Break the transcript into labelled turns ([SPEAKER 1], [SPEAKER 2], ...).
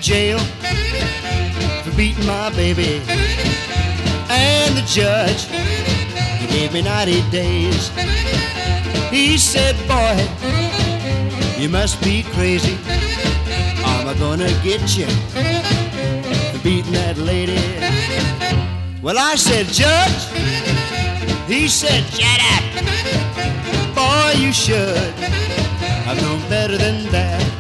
[SPEAKER 1] jail for beating my baby. And the judge, he gave me 90 days. He said, boy, you must be crazy. I'm gonna get you for beating that lady. Well, I said, Judge. He said, shut up. Boy, you should. I've known better than that.